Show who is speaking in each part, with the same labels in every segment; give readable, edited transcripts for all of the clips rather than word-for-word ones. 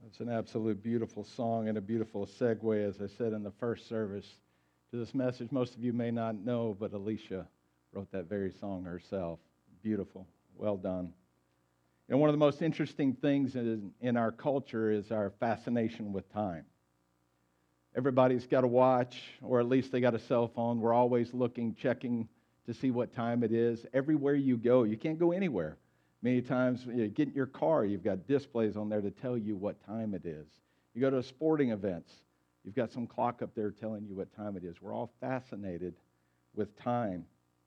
Speaker 1: It's an absolute beautiful song and a beautiful segue, as I said in the first service, to this message. Most of you may not know, but Alicia wrote that very song herself. Beautiful. Well done. And one of the most interesting things in our culture is our fascination with time. Everybody's got a watch, or at least they got a cell phone. We're always looking, checking to see what time it is. Everywhere you go, you can't go anywhere. Many times, you get in your car, you've got displays on there to tell you what time it is. You go to sporting events, you've got some clock up there telling you what time it is. We're all fascinated with time.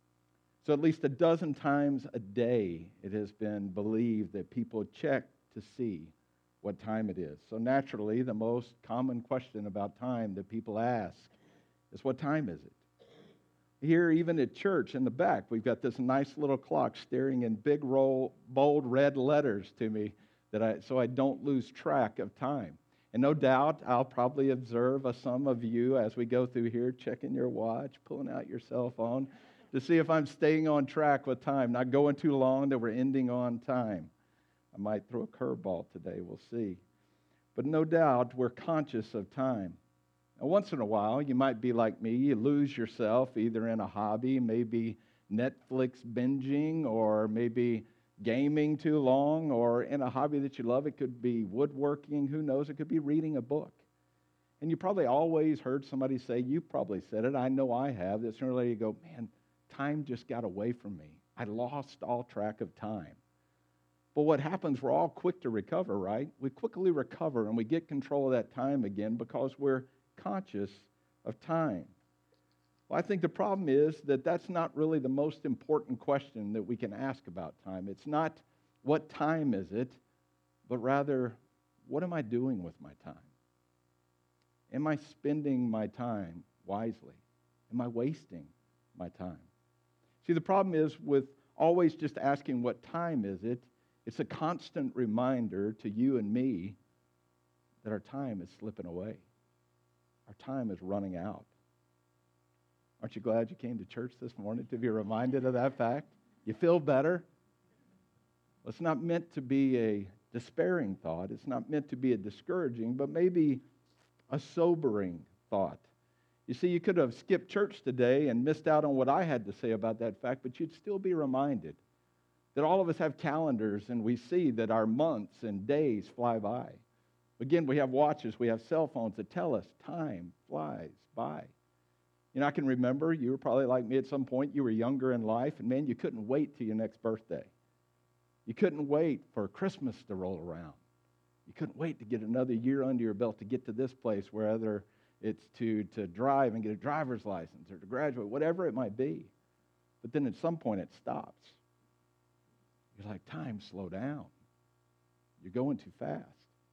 Speaker 1: So at least a dozen times a day, it has been believed that people check to see what time it is. So naturally, the most common question about time that people ask is, what time is it? Here, even at church in the back, we've got this nice little clock staring in big, bold red letters to me so I don't lose track of time. And no doubt, I'll probably observe some of you as we go through here, checking your watch, pulling out your cell phone to see if I'm staying on track with time, not going too long that we're ending on time. I might throw a curveball today, we'll see. But no doubt, we're conscious of time. Now, once in a while, you might be like me. You lose yourself either in a hobby, maybe Netflix binging, or maybe gaming too long, or in a hobby that you love. It could be woodworking. Who knows? It could be reading a book. And you probably always heard somebody say, you probably said it, I know I have, that sooner or later you go, man, time just got away from me. I lost all track of time. But what happens, we're all quick to recover, right? We quickly recover and we get control of that time again because we're conscious of time. Well, I think the problem is that that's not really the most important question that we can ask about time. It's not what time is it, but rather, what am I doing with my time? Am I spending my time wisely? Am I wasting my time? See, the problem is with always just asking what time is it, it's a constant reminder to you and me that our time is slipping away. Our time is running out. Aren't you glad you came to church this morning to be reminded of that fact? You feel better? Well, it's not meant to be a despairing thought. It's not meant to be a discouraging, but maybe a sobering thought. You see, you could have skipped church today and missed out on what I had to say about that fact, but you'd still be reminded that all of us have calendars and we see that our months and days fly by. Again, we have watches, we have cell phones that tell us time flies by. You know, I can remember, you were probably like me at some point, you were younger in life, and man, you couldn't wait till your next birthday. You couldn't wait for Christmas to roll around. You couldn't wait to get another year under your belt to get to this place, whether it's to drive and get a driver's license or to graduate, whatever it might be. But then at some point it stops. You're like, time, slow down. You're going too fast.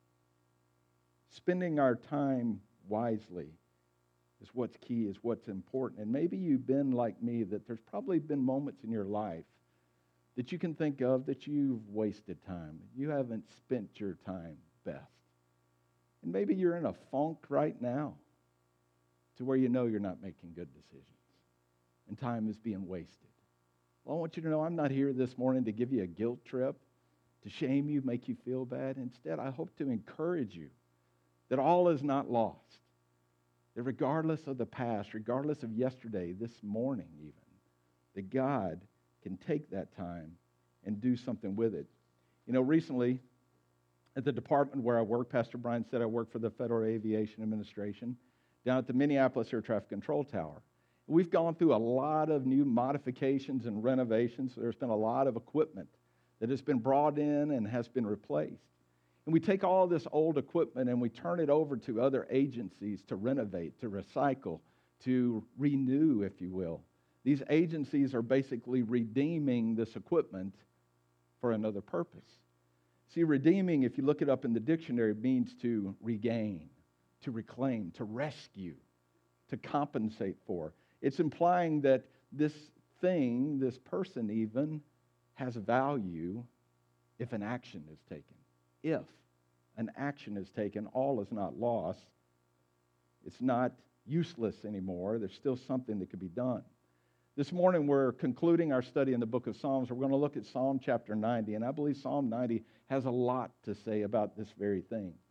Speaker 1: Spending our time wisely is what's key, is what's important. And maybe you've been like me, that there's probably been moments in your life that you can think of that you've wasted time. You haven't spent your time best. And maybe you're in a funk right now to where you know you're not making good decisions and time is being wasted. Well, I want you to know I'm not here this morning to give you a guilt trip, to shame you, make you feel bad. Instead, I hope to encourage you that all is not lost. That regardless of the past, regardless of yesterday, this morning even, that God can take that time and do something with it. You know, recently, at the department where I work, Pastor Brian said I work for the Federal Aviation Administration, down at the Minneapolis Air Traffic Control Tower. We've gone through a lot of new modifications and renovations. There's been a lot of equipment that has been brought in and has been replaced. And we take all this old equipment and we turn it over to other agencies to renovate, to recycle, to renew, if you will. These agencies are basically redeeming this equipment for another purpose. See, redeeming, if you look it up in the dictionary, means to regain, to reclaim, to rescue, to compensate for. It's implying that this thing, this person even, has value if an action is taken. If an action is taken, all is not lost. It's not useless anymore. There's still something that could be done. This morning we're concluding our study in the book of Psalms. We're going to look at Psalm chapter 90, and I believe Psalm 90 has a lot to say about this very thing.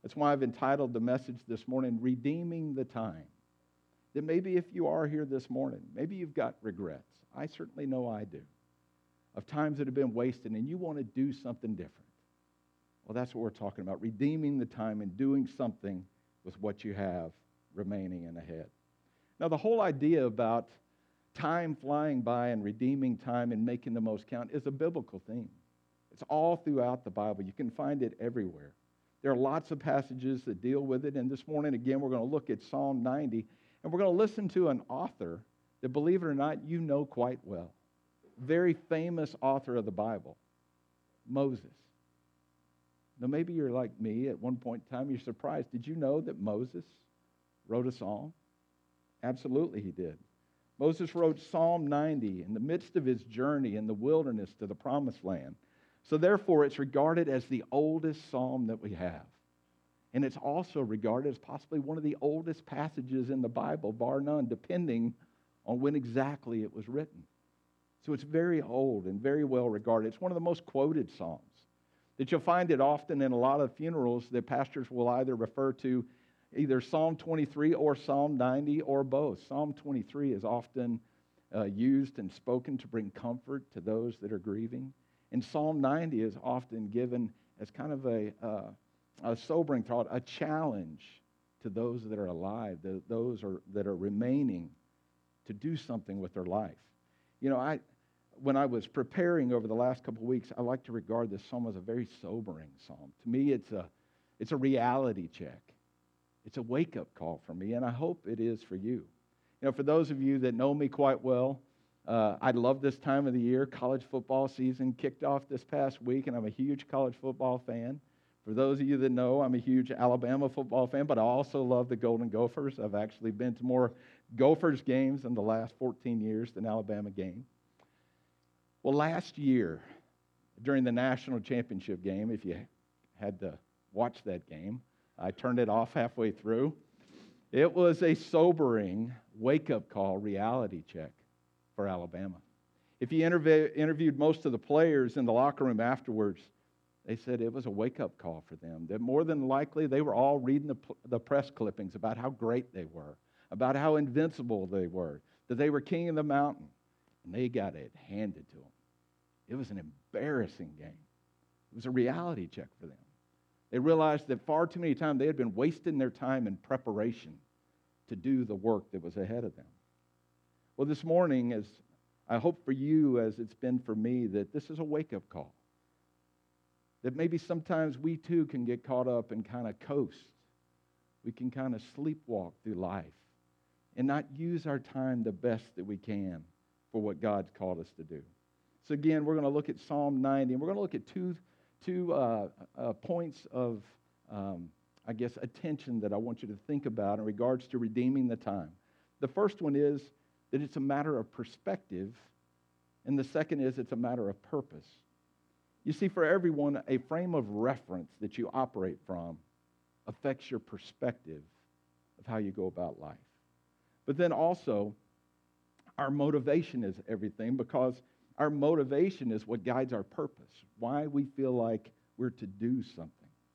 Speaker 1: That's why I've entitled the message this morning, Redeeming the Time. That maybe if you are here this morning, maybe you've got regrets. I certainly know I do. Of times that have been wasted and you want to do something different. Well, that's what we're talking about, redeeming the time and doing something with what you have remaining and ahead. Now, the whole idea about time flying by and redeeming time and making the most count is a biblical theme. It's all throughout the Bible. You can find it everywhere. There are lots of passages that deal with it, and this morning, again, we're going to look at Psalm 90, and we're going to listen to an author that, believe it or not, you know quite well. Very famous author of the Bible, Moses. Now, maybe you're like me at one point in time, you're surprised. Did you know that Moses wrote a psalm? Absolutely he did. Moses wrote Psalm 90 in the midst of his journey in the wilderness to the promised land. So therefore, it's regarded as the oldest psalm that we have. And it's also regarded as possibly one of the oldest passages in the Bible, bar none, depending on when exactly it was written. So it's very old and very well regarded. It's one of the most quoted psalms. That you'll find it often in a lot of funerals that pastors will either refer to either Psalm 23 or Psalm 90 or both. Psalm 23 is often used and spoken to bring comfort to those that are grieving. And Psalm 90 is often given as kind of a sobering thought, a challenge to those that are alive, those that are remaining to do something with their life. You know, when I was preparing over the last couple of weeks, I like to regard this psalm as a very sobering psalm. To me, it's a reality check. It's a wake-up call for me, and I hope it is for you. You know, for those of you that know me quite well, I love this time of the year. College football season kicked off this past week, and I'm a huge college football fan. For those of you that know, I'm a huge Alabama football fan, but I also love the Golden Gophers. I've actually been to more Gophers games in the last 14 years than Alabama games. Well, last year, during the national championship game, if you had to watch that game, I turned it off halfway through. It was a sobering wake-up call reality check for Alabama. If you interviewed most of the players in the locker room afterwards, they said it was a wake-up call for them, that more than likely they were all reading the press clippings about how great they were, about how invincible they were, that they were king of the mountain, and they got it handed to them. It was an embarrassing game. It was a reality check for them. They realized that far too many times they had been wasting their time in preparation to do the work that was ahead of them. Well, this morning, as I hope for you, as it's been for me, that this is a wake-up call. That maybe sometimes we too can get caught up and kind of coast. We can kind of sleepwalk through life and not use our time the best that we can for what God's called us to do. So again, we're going to look at Psalm 90, and we're going to look at two points of, attention that I want you to think about in regards to redeeming the time. The first one is that it's a matter of perspective, and the second is it's a matter of purpose. You see, for everyone, a frame of reference that you operate from affects your perspective of how you go about life. But then also, our motivation is everything, because our motivation is what guides our purpose, why we feel like we're to do something.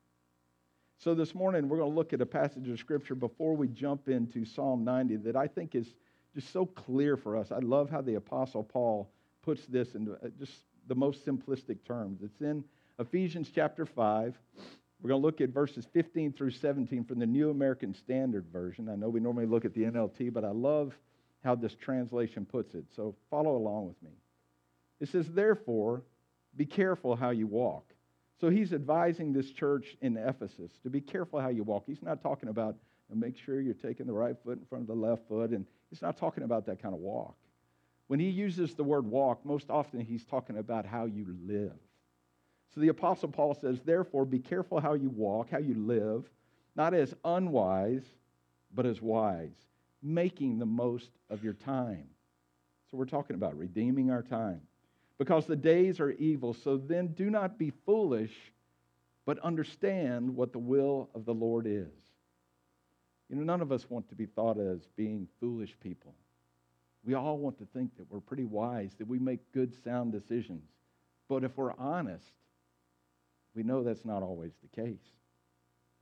Speaker 1: So this morning, we're going to look at a passage of Scripture before we jump into Psalm 90 that I think is just so clear for us. I love how the Apostle Paul puts this in just the most simplistic terms. It's in Ephesians chapter 5. We're going to look at verses 15 through 17 from the New American Standard Version. I know we normally look at the NLT, but I love how this translation puts it. So follow along with me. It says, therefore, be careful how you walk. So he's advising this church in Ephesus to be careful how you walk. He's not talking about make sure you're taking the right foot in front of the left foot, and he's not talking about that kind of walk. When he uses the word walk, most often he's talking about how you live. So the Apostle Paul says, therefore, be careful how you walk, how you live, not as unwise, but as wise, making the most of your time. So we're talking about redeeming our time. Because the days are evil, so then do not be foolish, but understand what the will of the Lord is. You know, none of us want to be thought as being foolish people. We all want to think that we're pretty wise, that we make good, sound decisions. But if we're honest, we know that's not always the case.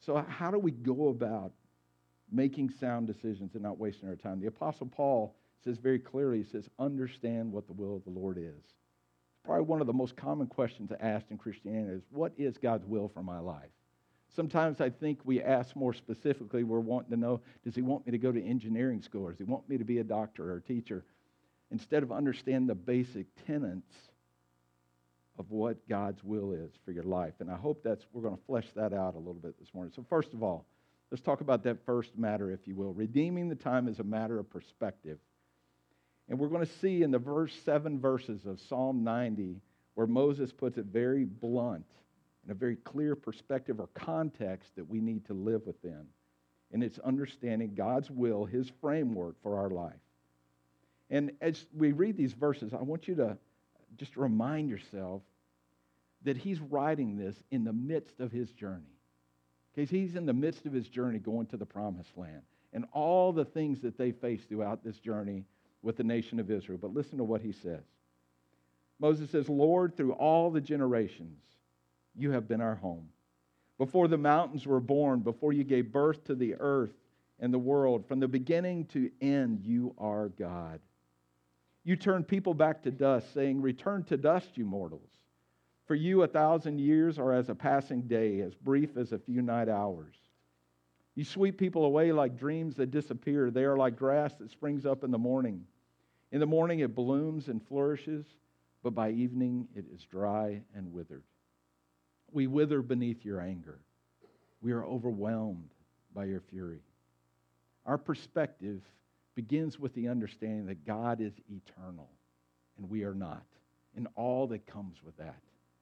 Speaker 1: So how do we go about making sound decisions and not wasting our time? The Apostle Paul says very clearly, he says, understand what the will of the Lord is. Probably one of the most common questions asked in Christianity is, what is God's will for my life? Sometimes I think we ask more specifically, we're wanting to know, does he want me to go to engineering school, or does he want me to be a doctor or a teacher? Instead of understanding the basic tenets of what God's will is for your life. And I hope we're going to flesh that out a little bit this morning. So first of all, let's talk about that first matter, if you will. Redeeming the time is a matter of perspective. And we're going to see in the 7 verses of Psalm 90 where Moses puts it very blunt and a very clear perspective or context that we need to live within. And it's understanding God's will, his framework for our life. And as we read these verses, I want you to just remind yourself that he's writing this in the midst of his journey. Okay, he's in the midst of his journey going to the promised land and all the things that they faced throughout this journey with the nation of Israel. But listen to what he says. Moses says, Lord, through all the generations, you have been our home. Before the mountains were born, before you gave birth to the earth and the world, from the beginning to end, you are God. You turn people back to dust, saying, return to dust, you mortals. For you 1,000 years are as a passing day, as brief as a few night hours. You sweep people away like dreams that disappear. They are like grass that springs up in the morning. In the morning it blooms and flourishes, but by evening it is dry and withered. We wither beneath your anger. We are overwhelmed by your fury. Our perspective begins with the understanding that God is eternal and we are not, and all that comes with that.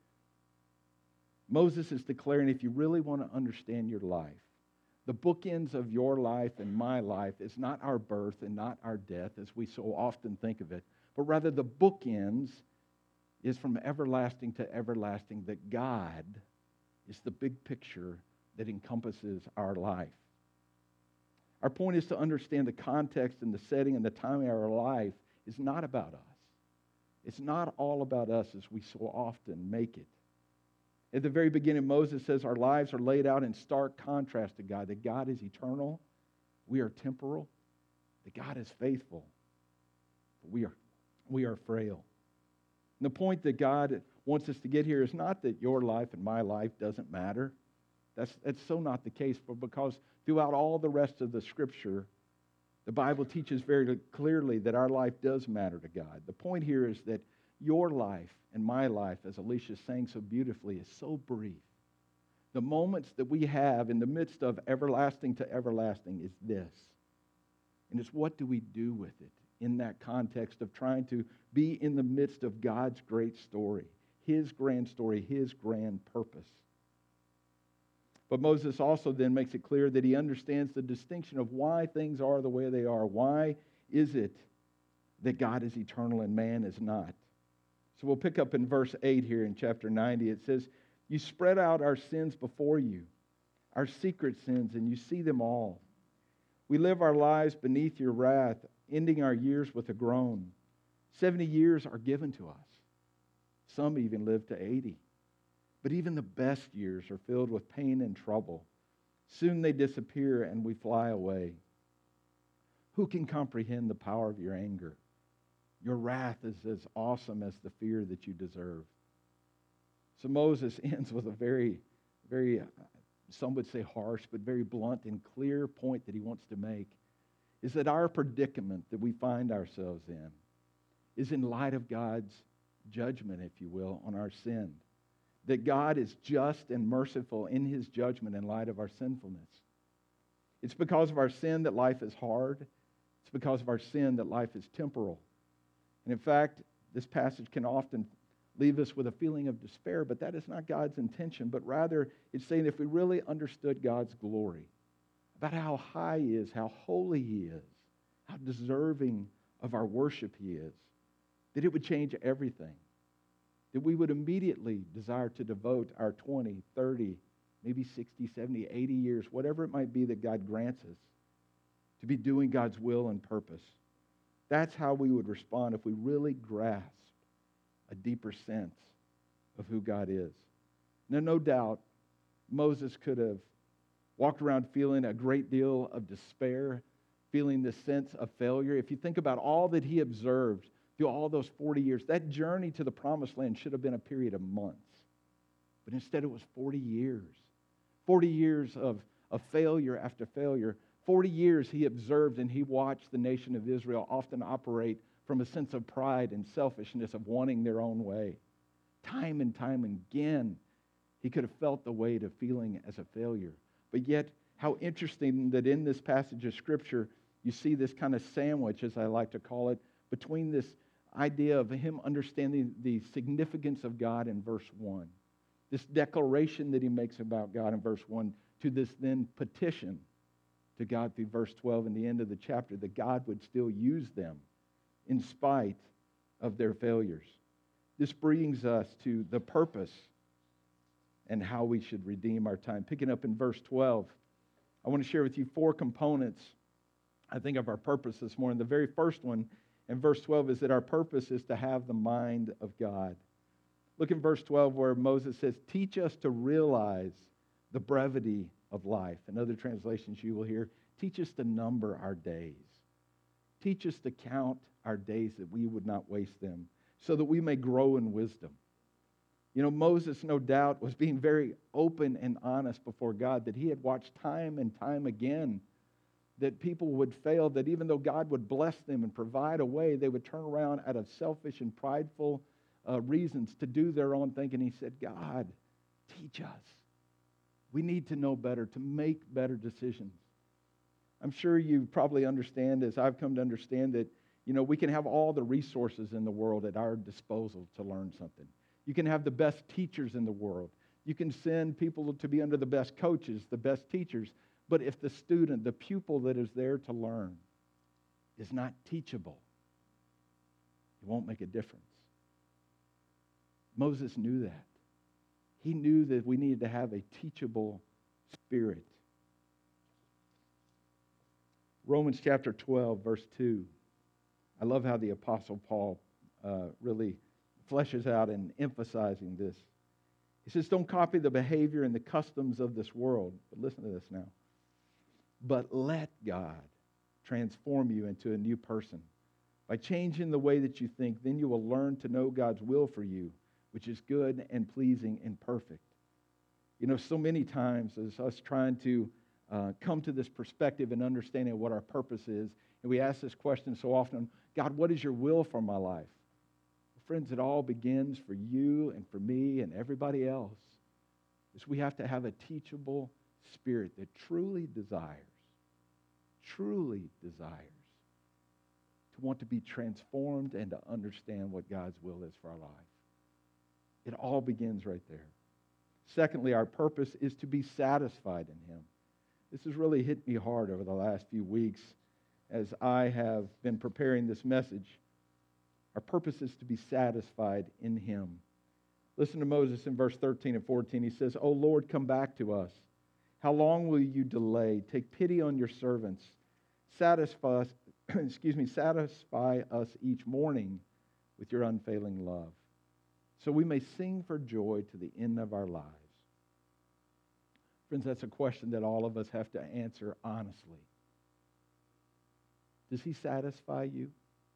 Speaker 1: Moses is declaring, if you really want to understand your life, the bookends of your life and my life is not our birth and not our death, as we so often think of it, but rather the bookends is from everlasting to everlasting, that God is the big picture that encompasses our life. Our point is to understand the context and the setting and the timing of our life is not about us. It's not all about us as we so often make it. At the very beginning, Moses says our lives are laid out in stark contrast to God, that God is eternal, we are temporal, that God is faithful, but we are frail. And the point that God wants us to get here is not that your life and my life doesn't matter. That's so not the case, but because throughout all the rest of the Scripture, the Bible teaches very clearly that our life does matter to God. The point here is that your life and my life, as Alicia sang so beautifully, is so brief. The moments that we have in the midst of everlasting to everlasting is this. And it's what do we do with it in that context of trying to be in the midst of God's great story, his grand story, his grand purpose. But Moses also then makes it clear that he understands the distinction of why things are the way they are. Why is it that God is eternal and man is not? So we'll pick up in verse 8 here in chapter 90. It says, you spread out our sins before you, our secret sins, and you see them all. We live our lives beneath your wrath, ending our years with a groan. 70 years are given to us. Some even live to 80. But even the best years are filled with pain and trouble. Soon they disappear and we fly away. Who can comprehend the power of your anger? Your wrath is as awesome as the fear that you deserve. So Moses ends with a very, very, some would say harsh, but very blunt and clear point that he wants to make, is that our predicament that we find ourselves in is in light of God's judgment, if you will, on our sin. That God is just and merciful in his judgment in light of our sinfulness. It's because of our sin that life is hard. It's because of our sin that life is temporal. And in fact, this passage can often leave us with a feeling of despair, but that is not God's intention, but rather it's saying if we really understood God's glory, about how high he is, how holy he is, how deserving of our worship he is, that it would change everything. That we would immediately desire to devote our 20, 30, maybe 60, 70, 80 years, whatever it might be that God grants us, to be doing God's will and purpose. That's how we would respond if we really grasped a deeper sense of who God is. Now, no doubt, Moses could have walked around feeling a great deal of despair, feeling this sense of failure. If you think about all that he observed through all those 40 years, that journey to the promised land should have been a period of months. But instead it was 40 years. 40 years of failure after failure. 40 years he observed and he watched the nation of Israel often operate from a sense of pride and selfishness of wanting their own way. Time and time again, he could have felt the weight of feeling as a failure. But yet, how interesting that in this passage of Scripture, you see this kind of sandwich, as I like to call it, between this idea of him understanding the significance of God in verse 1, this declaration that he makes about God in verse 1, to this then petition to God through verse 12 and the end of the chapter, that God would still use them in spite of their failures. This brings us to the purpose and how we should redeem our time. Picking up in verse 12, I want to share with you 4 components, I think, of our purpose this morning. The very first one in verse 12 is that our purpose is to have the mind of God. Look in verse 12 where Moses says, teach us to realize the brevity of life. In other translations you will hear, teach us to number our days. Teach us to count our days that we would not waste them, so that we may grow in wisdom. You know, Moses, no doubt, was being very open and honest before God, that he had watched time and time again that people would fail, that even though God would bless them and provide a way, they would turn around out of selfish and prideful reasons to do their own thing. And he said, God, teach us. We need to know better, to make better decisions. I'm sure you probably understand, as I've come to understand, that we can have all the resources in the world at our disposal to learn something. You can have the best teachers in the world. You can send people to be under the best coaches, the best teachers. But if the student, the pupil that is there to learn, is not teachable, it won't make a difference. Moses knew that. He knew that we needed to have a teachable spirit. Romans chapter 12, verse 2. I love how the Apostle Paul really fleshes out and emphasizing this. He says, don't copy the behavior and the customs of this world. But listen to this now. But let God transform you into a new person. By changing the way that you think, then you will learn to know God's will for you, which is good and pleasing and perfect. So many times as us trying to come to this perspective and understanding what our purpose is, and we ask this question so often, God, what is your will for my life? Friends, it all begins for you and for me and everybody else. Is we have to have a teachable spirit that truly desires to want to be transformed and to understand what God's will is for our life. It all begins right there. Secondly, our purpose is to be satisfied in Him. This has really hit me hard over the last few weeks as I have been preparing this message. Our purpose is to be satisfied in Him. Listen to Moses in verse 13 and 14. He says, O Lord, come back to us. How long will you delay? Take pity on your servants. Satisfy us, satisfy us each morning with your unfailing love, so we may sing for joy to the end of our lives. Friends, that's a question that all of us have to answer honestly. Does He satisfy you?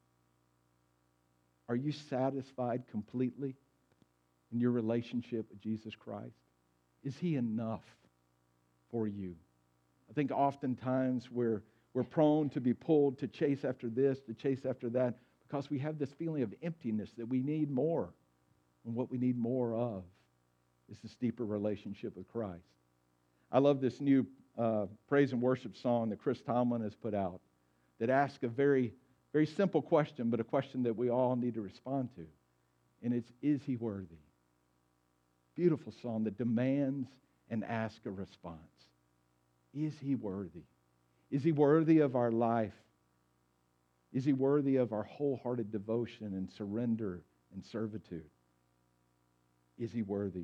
Speaker 1: Are you satisfied completely in your relationship with Jesus Christ? Is He enough for you? I think oftentimes we're prone to be pulled to chase after this, to chase after that, because we have this feeling of emptiness that we need more. And what we need more of is this deeper relationship with Christ. I love this new praise and worship song that Chris Tomlin has put out that asks a very, very simple question, but a question that we all need to respond to. And it's, is He worthy? Beautiful song that demands and asks a response. Is He worthy? Is He worthy of our life? Is He worthy of our wholehearted devotion and surrender and servitude? Is He worthy?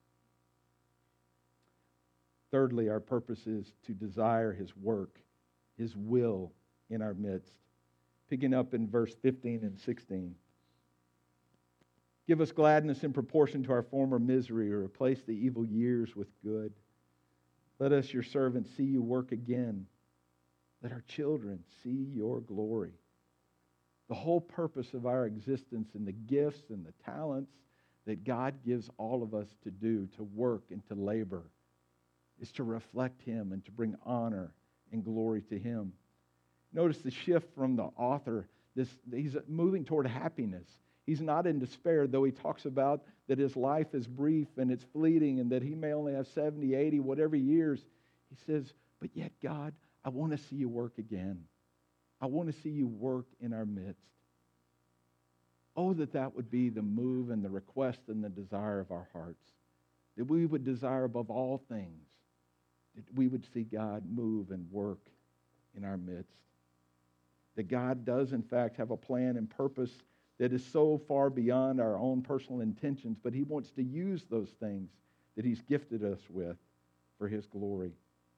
Speaker 1: Thirdly, our purpose is to desire His work, His will in our midst. Picking up in verse 15 and 16. Give us gladness in proportion to our former misery, or replace the evil years with good. Let us, your servants, see you work again. Let our children see your glory. The whole purpose of our existence and the gifts and the talents that God gives all of us to do, to work and to labor, is to reflect Him and to bring honor and glory to Him. Notice the shift from the author. He's moving toward happiness. He's not in despair, though he talks about that his life is brief and it's fleeting and that he may only have 70, 80, whatever years. He says, but yet, God, I want to see you work again. I want to see you work in our midst. Oh, that would be the move and the request and the desire of our hearts. That we would desire above all things that we would see God move and work in our midst. That God does, in fact, have a plan and purpose that is so far beyond our own personal intentions, but He wants to use those things that He's gifted us with for His glory.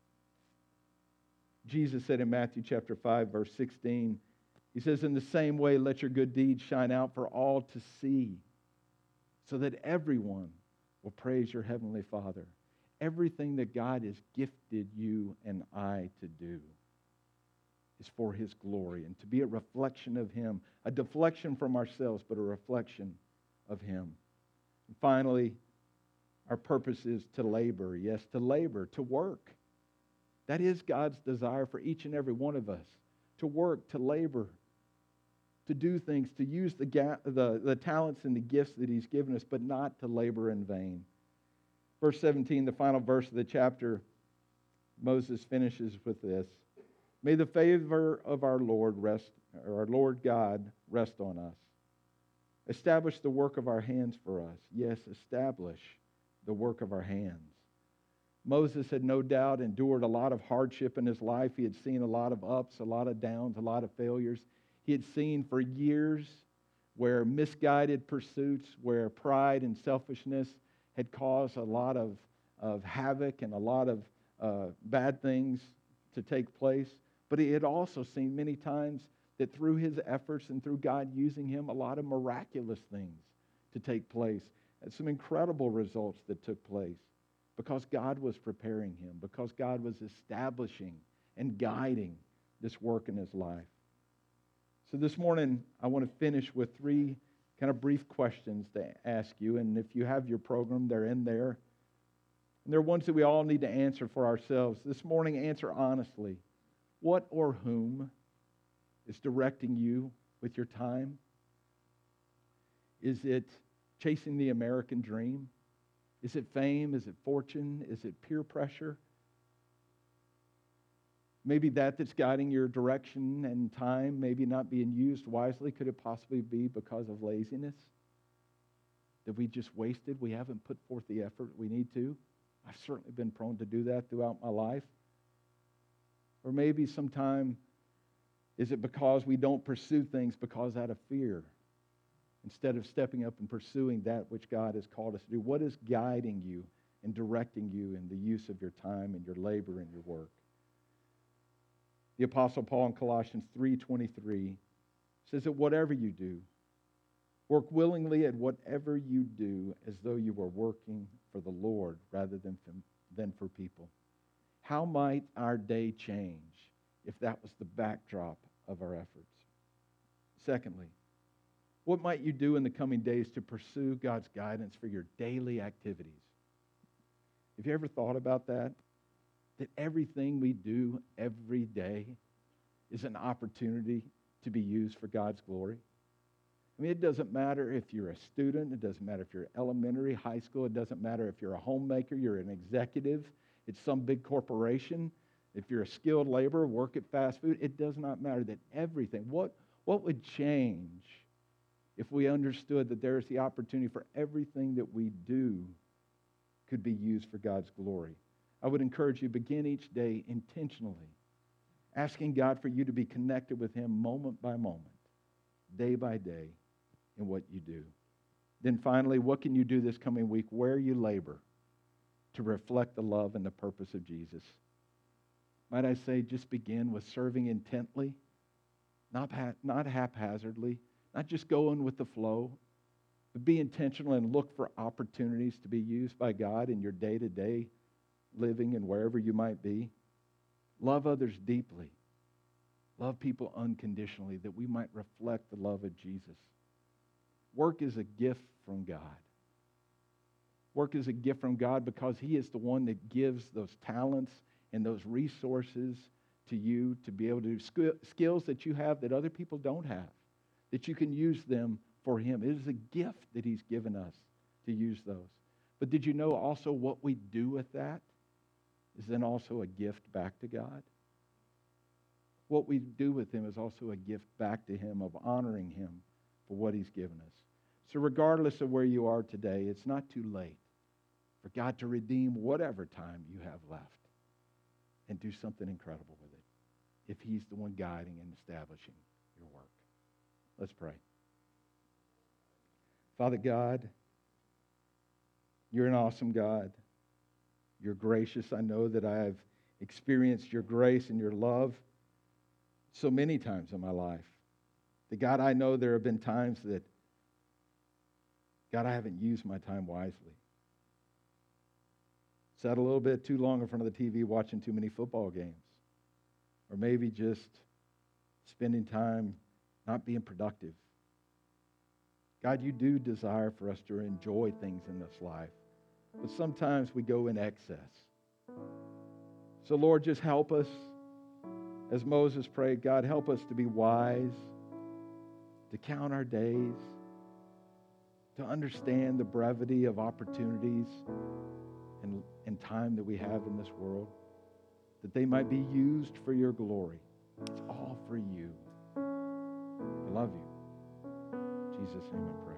Speaker 1: Jesus said in Matthew chapter 5, verse 16, He says, in the same way, let your good deeds shine out for all to see, so that everyone will praise your heavenly Father. Everything that God has gifted you and I to do is for His glory and to be a reflection of Him, a deflection from ourselves, but a reflection of Him. And finally, our purpose is to labor. Yes, to labor, to work. That is God's desire for each and every one of us, to work, to labor, to do things, to use the talents and the gifts that He's given us, but not to labor in vain. Verse 17, the final verse of the chapter, Moses finishes with this. May the favor of our Lord God rest on us. Establish the work of our hands for us. Yes, establish the work of our hands. Moses had no doubt endured a lot of hardship in his life. He had seen a lot of ups, a lot of downs, a lot of failures. He had seen for years where misguided pursuits, where pride and selfishness had caused a lot of havoc and a lot of bad things to take place. But he had also seen many times that through his efforts and through God using him, a lot of miraculous things to take place. And some incredible results that took place because God was preparing him, because God was establishing and guiding this work in his life. So this morning, I want to finish with 3 kind of brief questions to ask you. And if you have your program, they're in there. And they're ones that we all need to answer for ourselves. This morning, answer honestly. What or whom is directing you with your time? Is it chasing the American dream? Is it fame? Is it fortune? Is it peer pressure? Maybe that's guiding your direction and time, maybe not being used wisely. Could it possibly be because of laziness? That we just wasted? We haven't put forth the effort we need to? I've certainly been prone to do that throughout my life. Or maybe sometime, is it because we don't pursue things because out of fear, instead of stepping up and pursuing that which God has called us to do? What is guiding you and directing you in the use of your time and your labor and your work? The Apostle Paul in Colossians 3:23 says that whatever you do, work willingly at whatever you do as though you were working for the Lord rather than for people. How might our day change if that was the backdrop of our efforts? Secondly, what might you do in the coming days to pursue God's guidance for your daily activities? Have you ever thought about that? That everything we do every day is an opportunity to be used for God's glory? I mean, it doesn't matter if you're a student. It doesn't matter if you're elementary, high school. It doesn't matter if you're a homemaker, you're an executive. It's some big corporation. If you're a skilled laborer, work at fast food. It does not matter that everything. What would change if we understood that there is the opportunity for everything that we do could be used for God's glory? I would encourage you to begin each day intentionally, asking God for you to be connected with Him moment by moment, day by day, in what you do. Then finally, what can you do this coming week where you labor to reflect the love and the purpose of Jesus? Might I say, just begin with serving intently, not haphazardly, not just going with the flow, but be intentional and look for opportunities to be used by God in your day-to-day living and wherever you might be. Love others deeply. Love people unconditionally, that we might reflect the love of Jesus. Work is a gift from God. Work is a gift from God because He is the one that gives those talents and those resources to you to be able to do skills that you have that other people don't have, that you can use them for Him. It is a gift that He's given us to use those. But did you know also what we do with that is then also a gift back to God? What we do with Him is also a gift back to Him of honoring Him for what He's given us. So regardless of where you are today, it's not too late for God to redeem whatever time you have left and do something incredible with it if He's the one guiding and establishing your work. Let's pray. Father God, You're an awesome God. You're gracious. I know that I have experienced Your grace and Your love so many times in my life. That God, I know there have been times that, God, I haven't used my time wisely. Sat a little bit too long in front of the TV watching too many football games. Or maybe just spending time not being productive. God, You do desire for us to enjoy things in this life. But sometimes we go in excess. So Lord, just help us. As Moses prayed, God, help us to be wise, to count our days, to understand the brevity of opportunities and time that we have in this world, that they might be used for Your glory. It's all for You. I love You. In Jesus' name I pray.